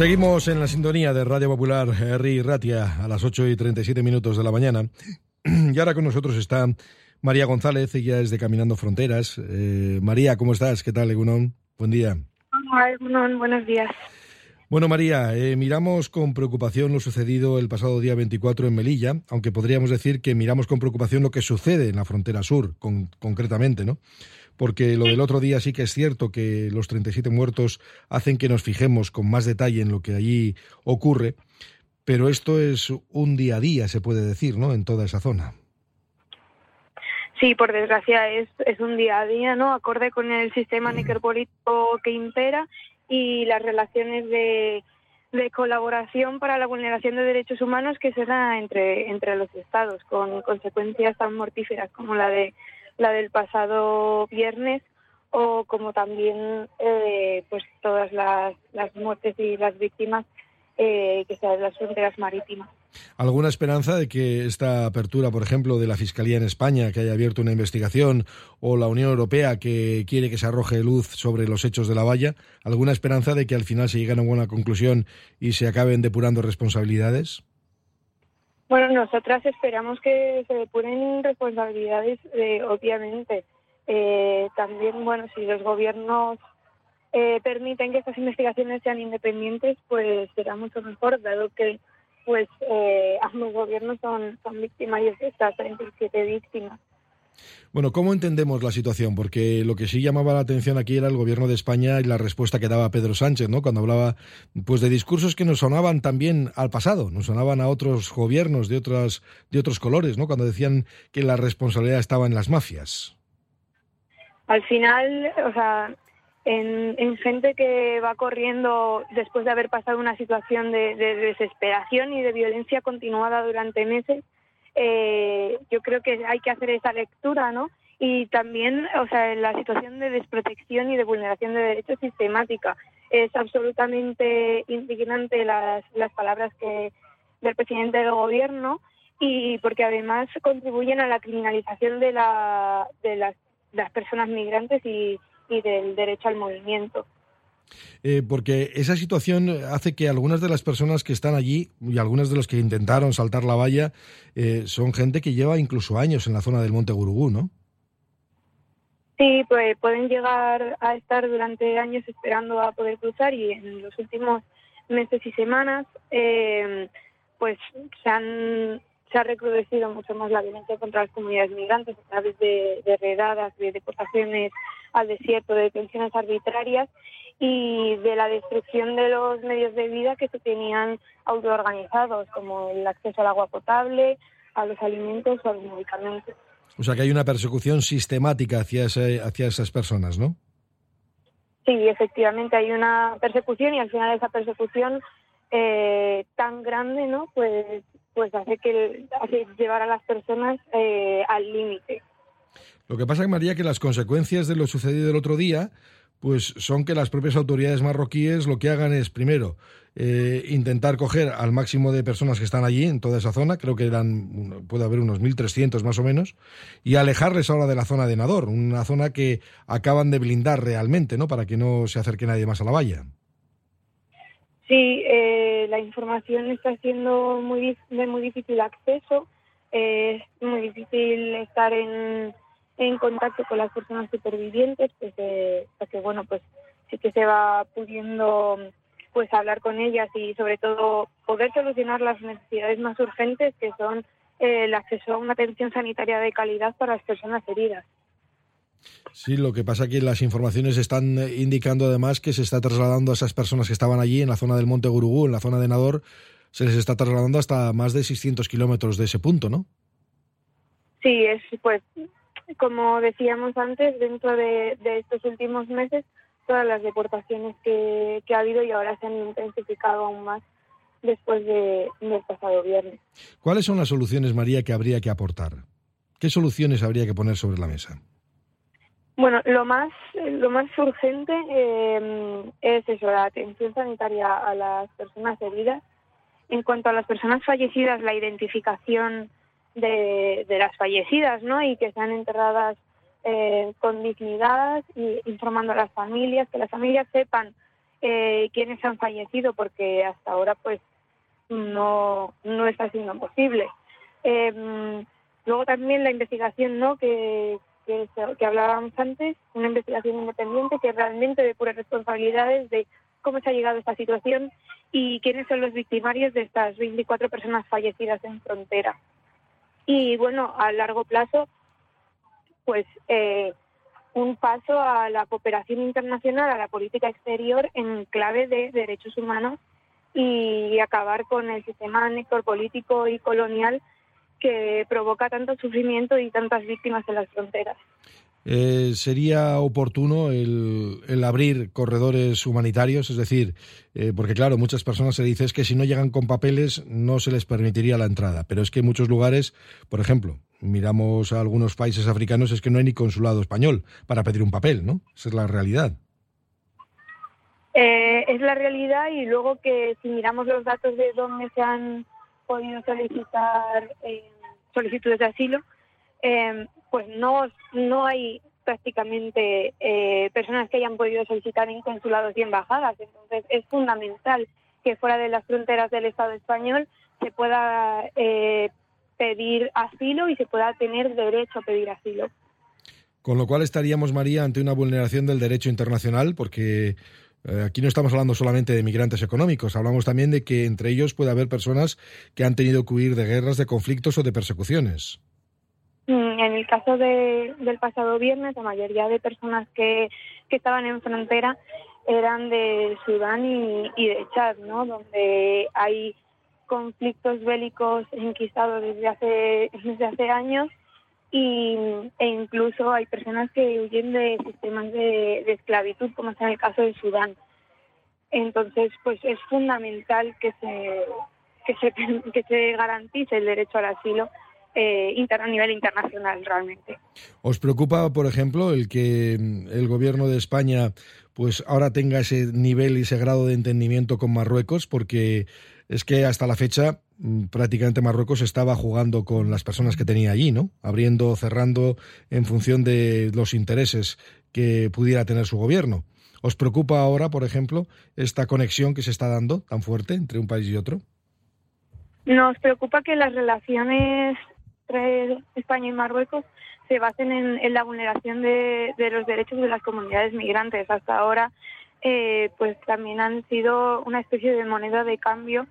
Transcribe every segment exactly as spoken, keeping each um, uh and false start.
Seguimos en la sintonía de Radio Popular, Herri Ratia, a las ocho y treinta y siete minutos de la mañana. Y ahora con nosotros está María González, ella es de Caminando Fronteras. Eh, María, ¿cómo estás? ¿Qué tal, Egunon? Buen día. Hola, Egunon, buenos días. Bueno, María, eh, miramos con preocupación lo sucedido el pasado día veinticuatro en Melilla, aunque podríamos decir que miramos con preocupación lo que sucede en la frontera sur, con, concretamente, ¿no? Porque lo del otro día sí que es cierto que los treinta y siete muertos hacen que nos fijemos con más detalle en lo que allí ocurre, pero esto es un día a día, se puede decir, ¿no?, en toda esa zona. Sí, por desgracia es, es un día a día, ¿no?, acorde con el sistema necropolítico que impera y las relaciones de, de colaboración para la vulneración de derechos humanos que se da entre, entre los estados, con consecuencias tan mortíferas como la de la del pasado viernes, o como también eh, pues todas las, las muertes y las víctimas eh, que se dan en las fronteras marítimas. ¿Alguna esperanza de que esta apertura, por ejemplo, de la Fiscalía en España, que haya abierto una investigación, o la Unión Europea, que quiere que se arroje luz sobre los hechos de la valla, alguna esperanza de que al final se llegue a una buena conclusión y se acaben depurando responsabilidades? Bueno, nosotras esperamos que se depuren responsabilidades, eh, obviamente. Eh, también, bueno, si los gobiernos eh, permiten que estas investigaciones sean independientes, pues será mucho mejor, dado que pues eh, ambos gobiernos son, son víctimas de estas treinta y siete víctimas. Bueno, ¿cómo entendemos la situación? Porque lo que sí llamaba la atención aquí era el gobierno de España y la respuesta que daba Pedro Sánchez, ¿no?, cuando hablaba pues de discursos que nos sonaban también al pasado, nos sonaban a otros gobiernos de otras de otros colores, ¿no?, cuando decían que la responsabilidad estaba en las mafias. Al final, o sea, en, en gente que va corriendo después de haber pasado una situación de, de desesperación y de violencia continuada durante meses, Eh, yo creo que hay que hacer esa lectura, ¿no? Y también, o sea, la situación de desprotección y de vulneración de derechos sistemática. Es absolutamente indignante las, las palabras que del presidente del gobierno, y porque además contribuyen a la criminalización de, la, de las, las personas migrantes y, y del derecho al movimiento. Eh, porque esa situación hace que algunas de las personas que están allí y algunas de los que intentaron saltar la valla eh, son gente que lleva incluso años en la zona del Monte Gurugú, ¿no? Sí, pues pueden llegar a estar durante años esperando a poder cruzar, y en los últimos meses y semanas eh, pues se han se ha recrudecido mucho más la violencia contra las comunidades migrantes a través de, de redadas, de deportaciones al desierto, de detenciones arbitrarias y de la destrucción de los medios de vida que se tenían autoorganizados, como el acceso al agua potable, a los alimentos o a los medicamentos. O sea que hay una persecución sistemática hacia, ese, hacia esas personas, ¿no? Sí, efectivamente hay una persecución, y al final esa persecución eh, tan grande, ¿no?, pues pues hace que hace llevar a las personas eh, al límite. Lo que pasa, María, que las consecuencias de lo sucedido el otro día pues son que las propias autoridades marroquíes lo que hagan es, primero, eh, intentar coger al máximo de personas que están allí, en toda esa zona, creo que eran, puede haber unos mil trescientos más o menos, y alejarles ahora de la zona de Nador, una zona que acaban de blindar realmente, ¿no?, para que no se acerque nadie más a la valla. Sí, eh, la información está siendo muy de muy difícil acceso, eh, es muy difícil estar en, en contacto con las personas supervivientes, pues eh, porque bueno, pues sí que se va pudiendo pues hablar con ellas y sobre todo poder solucionar las necesidades más urgentes, que son eh, el acceso a una atención sanitaria de calidad para las personas heridas. Sí, lo que pasa es que las informaciones están indicando además que se está trasladando a esas personas que estaban allí en la zona del Monte Gurugú, en la zona de Nador, se les está trasladando hasta más de seiscientos kilómetros de ese punto, ¿no? Sí, es pues, como decíamos antes, dentro de, de estos últimos meses, todas las deportaciones que, que ha habido, y ahora se han intensificado aún más después de, del pasado viernes. ¿Cuáles son las soluciones, María, que habría que aportar? ¿Qué soluciones habría que poner sobre la mesa? Bueno, lo más lo más urgente eh, es eso, la atención sanitaria a las personas heridas. En cuanto a las personas fallecidas, la identificación de, de las fallecidas, ¿no?, y que sean enterradas eh, con dignidad, y informando a las familias, que las familias sepan eh, quiénes han fallecido, porque hasta ahora pues no, no está siendo posible. Eh, luego también la investigación, ¿no?, que, que, que hablábamos antes, una investigación independiente que realmente depure responsabilidades de cómo se ha llegado a esta situación y quiénes son los victimarios de estas veinticuatro personas fallecidas en frontera. Y bueno, a largo plazo, pues eh, un paso a la cooperación internacional, a la política exterior en clave de derechos humanos y acabar con el sistema necropolítico y colonial que provoca tanto sufrimiento y tantas víctimas en las fronteras. Eh, ¿Sería oportuno el, el abrir corredores humanitarios? Es decir, eh, porque claro, muchas personas se dicen es que si no llegan con papeles no se les permitiría la entrada, pero es que en muchos lugares, por ejemplo, miramos a algunos países africanos, es que no hay ni consulado español para pedir un papel, ¿no? Esa es la realidad. Eh, es la realidad, y luego que si miramos los datos de dónde se han podido solicitar eh, solicitudes de asilo, eh, pues no, no hay prácticamente eh, personas que hayan podido solicitar en consulados y embajadas. Entonces es fundamental que fuera de las fronteras del Estado español se pueda eh, pedir asilo y se pueda tener derecho a pedir asilo. Con lo cual estaríamos, María, ante una vulneración del derecho internacional, porque eh, aquí no estamos hablando solamente de migrantes económicos, hablamos también de que entre ellos puede haber personas que han tenido que huir de guerras, de conflictos o de persecuciones. En el caso de, del pasado viernes, la mayoría de personas que, que estaban en frontera eran de Sudán y, y de Chad, ¿no?, donde hay conflictos bélicos enquistados desde hace, desde hace años y, e incluso hay personas que huyen de sistemas de, de esclavitud, como es en el caso de Sudán. Entonces, pues es fundamental que se, que se, que se garantice el derecho al asilo Eh, inter, a nivel internacional realmente. ¿Os preocupa, por ejemplo, el que el gobierno de España pues ahora tenga ese nivel y ese grado de entendimiento con Marruecos? Porque es que hasta la fecha prácticamente Marruecos estaba jugando con las personas que tenía allí, ¿no? Abriendo, cerrando en función de los intereses que pudiera tener su gobierno. ¿Os preocupa ahora, por ejemplo, esta conexión que se está dando tan fuerte entre un país y otro? Nos preocupa que las relaciones entre España y Marruecos se basen en, en la vulneración de, de los derechos de las comunidades migrantes. Hasta ahora, eh, pues también han sido una especie de moneda de cambio,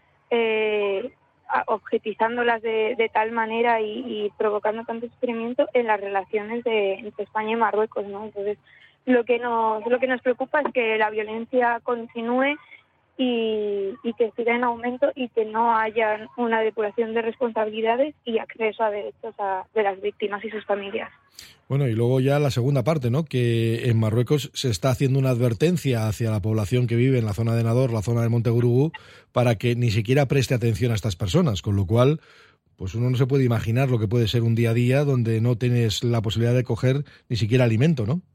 eh, objetizándolas de, de tal manera y, y provocando tanto sufrimiento en las relaciones de, entre España y Marruecos, ¿no? Entonces, lo que nos lo que nos preocupa es que la violencia continúe Y, y que siga en aumento y que no haya una depuración de responsabilidades y acceso a derechos a, de las víctimas y sus familias. Bueno, y luego ya la segunda parte, ¿no?, que en Marruecos se está haciendo una advertencia hacia la población que vive en la zona de Nador, la zona del Monte Gurugú, para que ni siquiera preste atención a estas personas, con lo cual pues uno no se puede imaginar lo que puede ser un día a día donde no tienes la posibilidad de coger ni siquiera alimento, ¿no?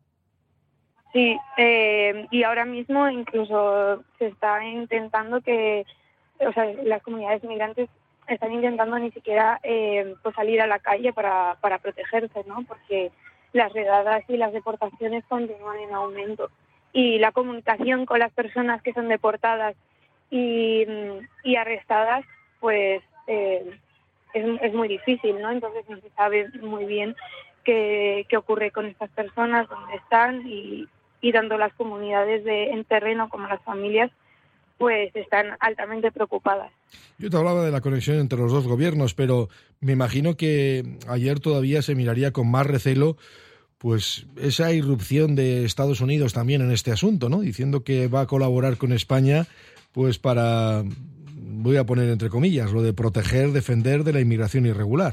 Sí, eh, y ahora mismo incluso se está intentando que, o sea, las comunidades migrantes están intentando ni siquiera eh, pues salir a la calle para, para protegerse, ¿no? Porque las redadas y las deportaciones continúan en aumento. Y la comunicación con las personas que son deportadas y, y arrestadas, pues eh, es, es muy difícil, ¿no? Entonces no se sabe muy bien qué, qué ocurre con estas personas, dónde están y... y tanto las comunidades de, en terreno como las familias pues están altamente preocupadas. Yo te hablaba de la conexión entre los dos gobiernos, pero me imagino que ayer todavía se miraría con más recelo pues esa irrupción de Estados Unidos también en este asunto, ¿no? Diciendo que va a colaborar con España pues para, voy a poner entre comillas, lo de proteger, defender de la inmigración irregular.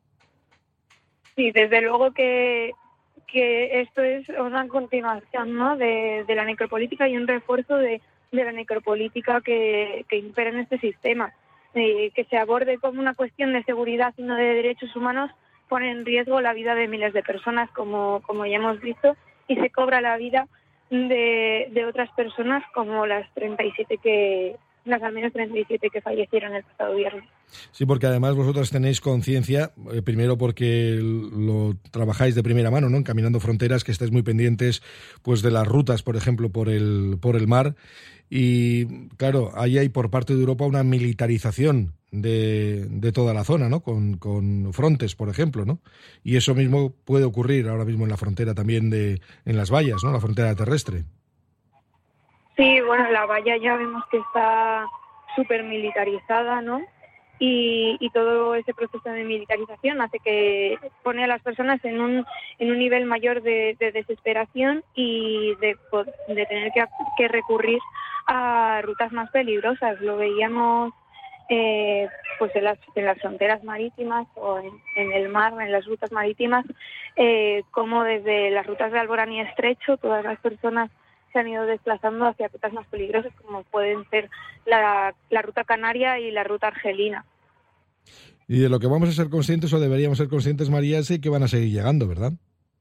Sí, desde luego que que esto es una continuación, ¿no?, de, de la necropolítica y un refuerzo de, de la necropolítica que, que impera en este sistema. Eh, que se aborde como una cuestión de seguridad y no de derechos humanos pone en riesgo la vida de miles de personas, como, como ya hemos visto, y se cobra la vida de, de otras personas, como las treinta y siete que, las al menos treinta y siete que fallecieron el pasado viernes. Sí, porque además vosotros tenéis conciencia, eh, primero porque lo trabajáis de primera mano, ¿no? En Caminando Fronteras, que estáis muy pendientes pues de las rutas, por ejemplo, por el, por el mar. Y claro, ahí hay por parte de Europa una militarización de, de toda la zona, ¿no? Con, con Frontex, por ejemplo, ¿no? Y eso mismo puede ocurrir ahora mismo en la frontera también de, en las vallas, ¿no? La frontera terrestre. Sí, bueno, la valla ya vemos que está súper militarizada, ¿no? Y, y todo ese proceso de militarización hace que pone a las personas en un en un nivel mayor de, de desesperación y de, de tener que, que recurrir a rutas más peligrosas. Lo veíamos eh, pues en las, en las fronteras marítimas o en, en el mar, en las rutas marítimas, eh, como desde las rutas de Alborán y Estrecho todas las personas se han ido desplazando hacia rutas más peligrosas, como pueden ser la, la ruta canaria y la ruta argelina. Y de lo que vamos a ser conscientes, o deberíamos ser conscientes, María, es que van a seguir llegando, ¿verdad?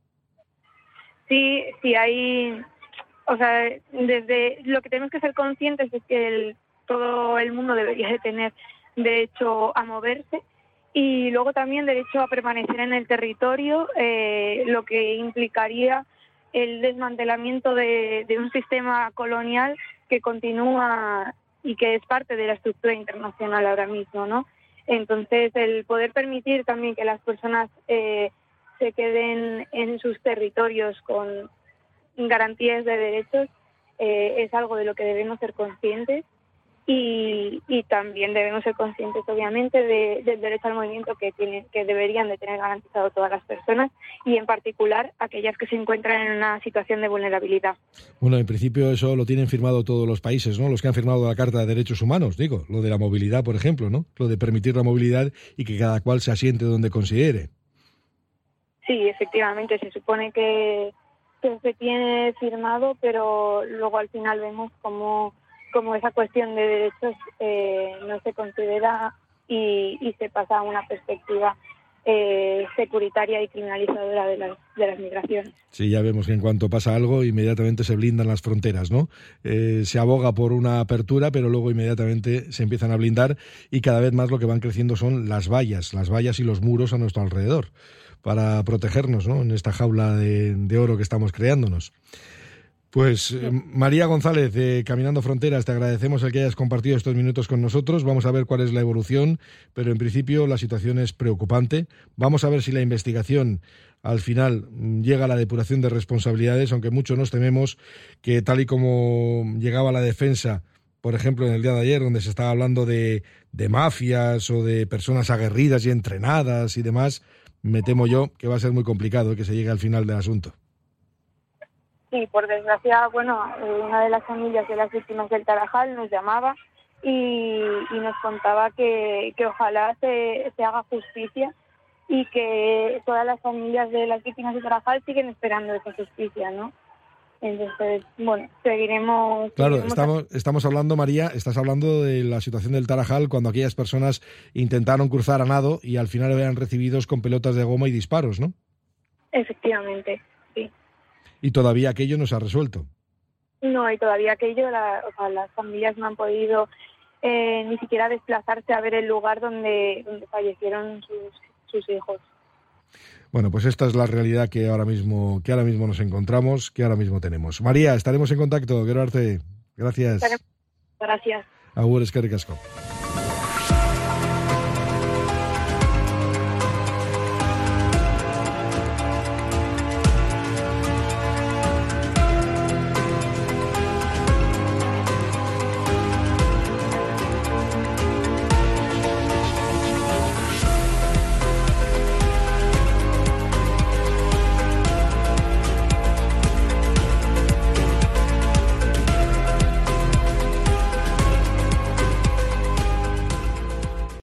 Sí, sí, hay... O sea, desde lo que tenemos que ser conscientes es que el, todo el mundo debería de tener derecho a moverse y luego también derecho a permanecer en el territorio, eh, lo que implicaría el desmantelamiento de, de un sistema colonial que continúa y que es parte de la estructura internacional ahora mismo, ¿no? Entonces, el poder permitir también que las personas eh, se queden en sus territorios con garantías de derechos eh, es algo de lo que debemos ser conscientes y, y también debemos ser conscientes, obviamente, de, del derecho al movimiento que tiene, que deberían de tener garantizado todas las personas y, en particular, aquellas que se encuentran en una situación de vulnerabilidad. Bueno, en principio eso lo tienen firmado todos los países, ¿no? Los que han firmado la Carta de Derechos Humanos, digo, lo de la movilidad, por ejemplo, ¿no? Lo de permitir la movilidad y que cada cual se asiente donde considere. Sí, efectivamente, se supone que, que se tiene firmado, pero luego al final vemos cómo como esa cuestión de derechos eh, no se considera y, y se pasa a una perspectiva eh, securitaria y criminalizadora de las, de las migraciones. Sí, ya vemos que en cuanto pasa algo, inmediatamente se blindan las fronteras, ¿no? Eh, se aboga por una apertura, pero luego inmediatamente se empiezan a blindar y cada vez más lo que van creciendo son las vallas, las vallas y los muros a nuestro alrededor, para protegernos, ¿no? En esta jaula de, de oro que estamos creándonos. Pues eh, María González, de Caminando Fronteras, te agradecemos el que hayas compartido estos minutos con nosotros. Vamos a ver cuál es la evolución, pero en principio la situación es preocupante. Vamos a ver si la investigación al final llega a la depuración de responsabilidades, aunque mucho nos tememos que tal y como llegaba la defensa, por ejemplo, en el día de ayer, donde se estaba hablando de, de mafias o de personas aguerridas y entrenadas y demás, me temo yo que va a ser muy complicado que se llegue al final del asunto. Sí, por desgracia, bueno, una de las familias de las víctimas del Tarajal nos llamaba y, y nos contaba que, que ojalá se, se haga justicia y que todas las familias de las víctimas del Tarajal siguen esperando esa justicia, ¿no? Entonces, bueno, seguiremos... Claro, seguiremos estamos, estamos hablando, María, estás hablando de la situación del Tarajal cuando aquellas personas intentaron cruzar a nado y al final eran recibidos con pelotas de goma y disparos, ¿no? Efectivamente, sí. Y todavía aquello no se ha resuelto. No, y todavía aquello, la, o sea, las familias no han podido eh, ni siquiera desplazarse a ver el lugar donde, donde fallecieron sus, sus hijos. Bueno, pues esta es la realidad que ahora mismo que ahora mismo nos encontramos, que ahora mismo tenemos. María, estaremos en contacto. Quiero darte. Gracias. Gracias. Agur, eskerrik asko.